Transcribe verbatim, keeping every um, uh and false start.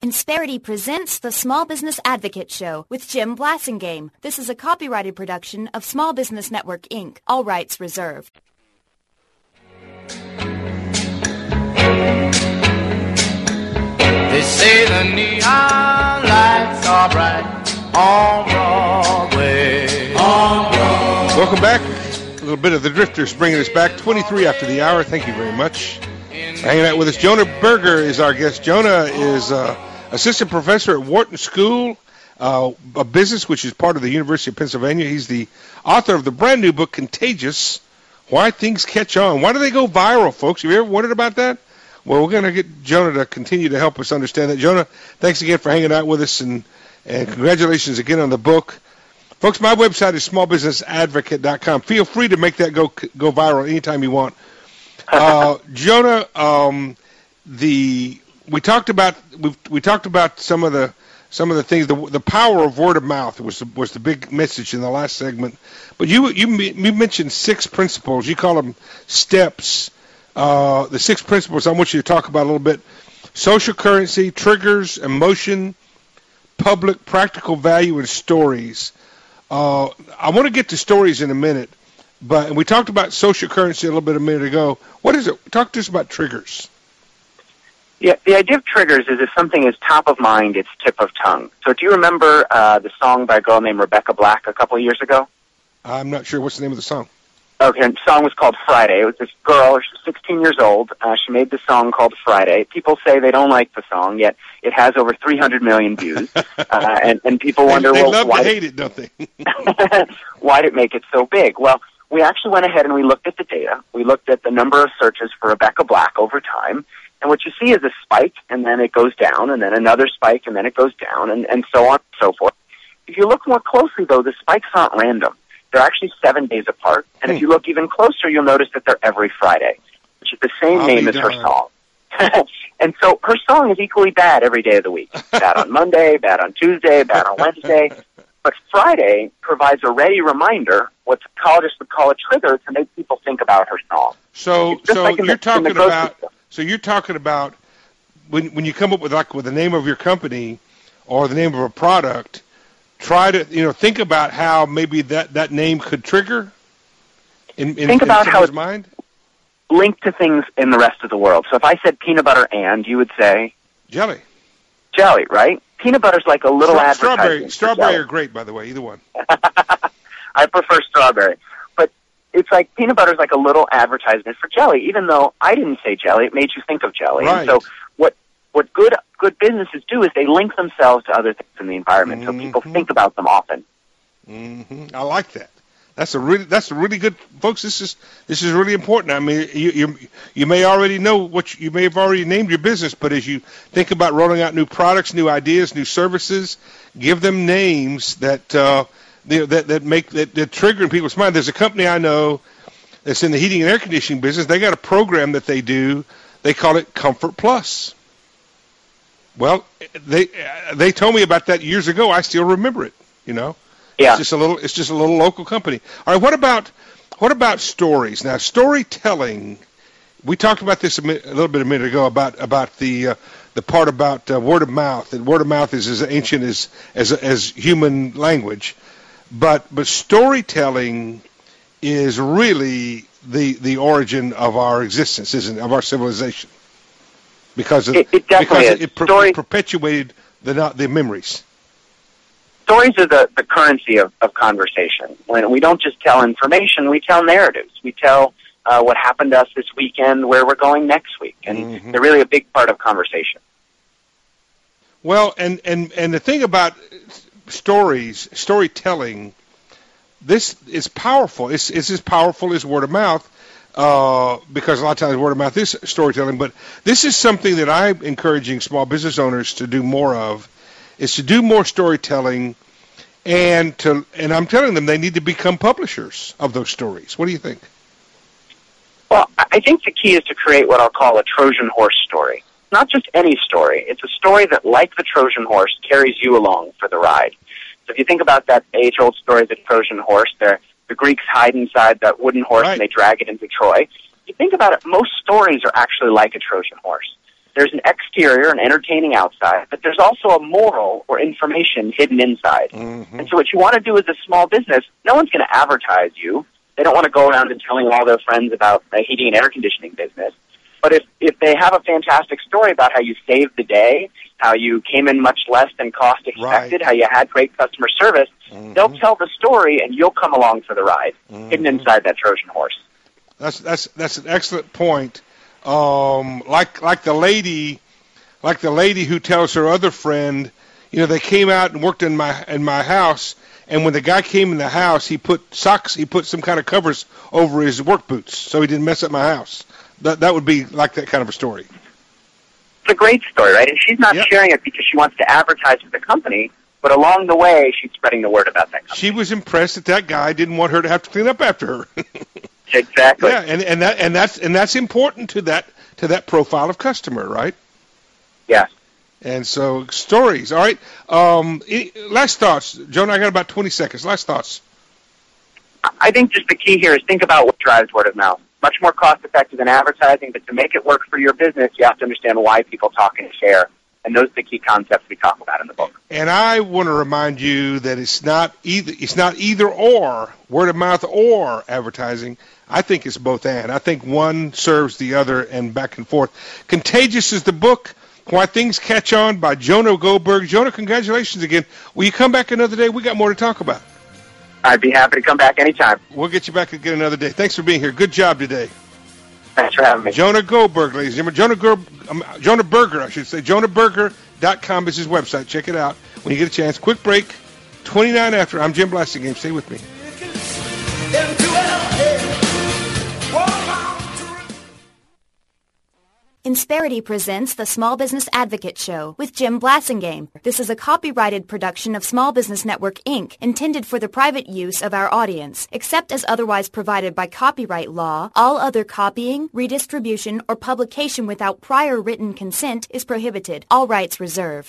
Insperity presents the Small Business Advocate Show with Jim Blasingame. This is a copyrighted production of Small Business Network, Incorporated. All rights reserved. They say the neon lights are bright on Broadway. On Broadway. Welcome back. A little bit of the Drifters bringing us back. twenty-three after the hour. Thank you very much. Hanging out with us, Jonah Berger is our guest. Jonah is uh, assistant professor at Wharton School uh, of Business, which is part of the University of Pennsylvania. He's the author of the brand new book, Contagious, Why Things Catch On. Why do they go viral, folks? Have you ever wondered about that? Well, we're going to get Jonah to continue to help us understand that. Jonah, thanks again for hanging out with us, and, and congratulations again on the book. Folks, my website is small business advocate dot com. Feel free to make that go go viral anytime you want. Uh, Jonah, um, the we talked about we we talked about some of the some of the things. The the power of word of mouth was the, was the big message in the last segment. But you you you mentioned six principles. You call them steps. Uh, the six principles I want you to talk about a little bit: social currency, triggers, emotion, public, practical value, and stories. Uh, I want to get to stories in a minute. But we talked about social currency a little bit a minute ago. What is it? Talk to us about triggers. Yeah, the idea of triggers is if something is top of mind, it's tip of tongue. So do you remember uh, the song by a girl named Rebecca Black a couple of years ago? I'm not sure. What's the name of the song? Okay, the song was called Friday. It was this girl, she's sixteen years old. Uh, she made this song called Friday. People say they don't like the song, yet it has over three hundred million views. Uh, and, and people wonder, they, they well, love why to hate it, don't they? why did it make it so big? Well, we actually went ahead and we looked at the data. We looked at the number of searches for Rebecca Black over time. And what you see is a spike, and then it goes down, and then another spike, and then it goes down, and, and so on and so forth. If you look more closely, though, the spikes aren't random. They're actually seven days apart. And hmm. if you look even closer, you'll notice that they're every Friday, which is the same I'll name as her song. And so her song is equally bad every day of the week. Bad on Monday, bad on Tuesday, bad on Wednesday. But Friday provides a ready reminder, what psychologists would call a trigger, to make people think about her song. So, so like you're the, talking about, system. so you're talking about when when you come up with like with the name of your company or the name of a product, try to you know think about how maybe that, that name could trigger. In, in, think in about how it's mind. linked to things in the rest of the world. So if I said peanut butter and, you would say jelly. Jelly, right? Peanut butter's like a little Stra- advertisement. Strawberry, strawberry are great, by the way. Either one. I prefer strawberry, but it's like peanut butter's like a little advertisement for jelly. Even though I didn't say jelly, it made you think of jelly. Right. And so what what good good businesses do is they link themselves to other things in the environment, mm-hmm. so people think about them often. Mm-hmm. I like that. That's a really that's a really good, folks. This is this is really important. I mean, you you you may already know what you, you may have already named your business, but as you think about rolling out new products, new ideas, new services, give them names that uh, that that make that, that trigger in people's mind. There's a company I know that's in the heating and air conditioning business. They got a program that they do. They call it Comfort Plus. Well, they they told me about that years ago. I still remember it. You know. Yeah. It's just a little. It's just a little local company. All right. What about what about stories? Now, storytelling. We talked about this a, mi- a little bit a minute ago about about the uh, the part about uh, word of mouth. And word of mouth is as ancient as as as human language, but but storytelling is really the the origin of our existence, isn't it? Of our civilization, because of, it, it definitely because is. it, per- Story- it perpetuated the not the memories. Stories are the, the currency of, of conversation. When we don't just tell information, we tell narratives. We tell uh, what happened to us this weekend, where we're going next week, and mm-hmm. they're really a big part of conversation. Well, and, and, and the thing about stories, storytelling, this is powerful. It's, it's as powerful as word of mouth, uh, because a lot of times word of mouth is storytelling, but this is something that I'm encouraging small business owners to do more of, is to do more storytelling, and to and I'm telling them they need to become publishers of those stories. What do you think? Well, I think the key is to create what I'll call a Trojan horse story. Not just any story. It's a story that, like the Trojan horse, carries you along for the ride. So if you think about that age-old story of the Trojan horse, the Greeks hide inside that wooden horse right. and they drag it into Troy. You think about it, most stories are actually like a Trojan horse. there's an exterior, an entertaining outside, but there's also a moral or information hidden inside. Mm-hmm. And so what you want to do as a small business, no one's going to advertise you. They don't want to go around and telling all their friends about a heating and air conditioning business. But if, if they have a fantastic story about how you saved the day, how you came in much less than cost expected, right. how you had great customer service, mm-hmm. they'll tell the story and you'll come along for the ride, mm-hmm. hidden inside that Trojan horse. That's that's that's an excellent point. Um, like like the lady, like the lady who tells her other friend, you know, they came out and worked in my in my house, and when the guy came in the house, he put socks, he put some kind of covers over his work boots so he didn't mess up my house. That that would be like that kind of a story. It's a great story, right? And she's not yep. sharing it because she wants to advertise for the company, but along the way, she's spreading the word about that company. She was impressed that that guy didn't want her to have to clean up after her. Exactly. Yeah, and, and that and that's and that's important to that to that profile of customer, right? Yes. And so stories. All right. Um, last thoughts, Jonah. I got about twenty seconds. Last thoughts. I think just the key here is think about what drives word of mouth. Much more cost effective than advertising, but to make it work for your business, you have to understand why people talk and share. And those are the key concepts we talk about in the book. And I want to remind you that it's not either it's not either or, word of mouth or advertising. I think it's both and. I think one serves the other and back and forth. Contagious is the book, Why Things Catch On by Jonah Goldberg. Jonah, congratulations again. Will you come back another day? We got more to talk about. I'd be happy to come back anytime. We'll get you back again another day. Thanks for being here. Good job today. Thanks for having me. Jonah Goldberg, ladies and gentlemen. Jonah, Go- um, Jonah Berger, I should say. jonah berger dot com is his website. Check it out when you get a chance. Quick break. twenty-nine after. I'm Jim Blasingame. Stay with me. Insperity presents the Small Business Advocate Show with Jim Blasingame. This is a copyrighted production of Small Business Network, Incorporated, intended for the private use of our audience. Except as otherwise provided by copyright law, all other copying, redistribution, or publication without prior written consent is prohibited. All rights reserved.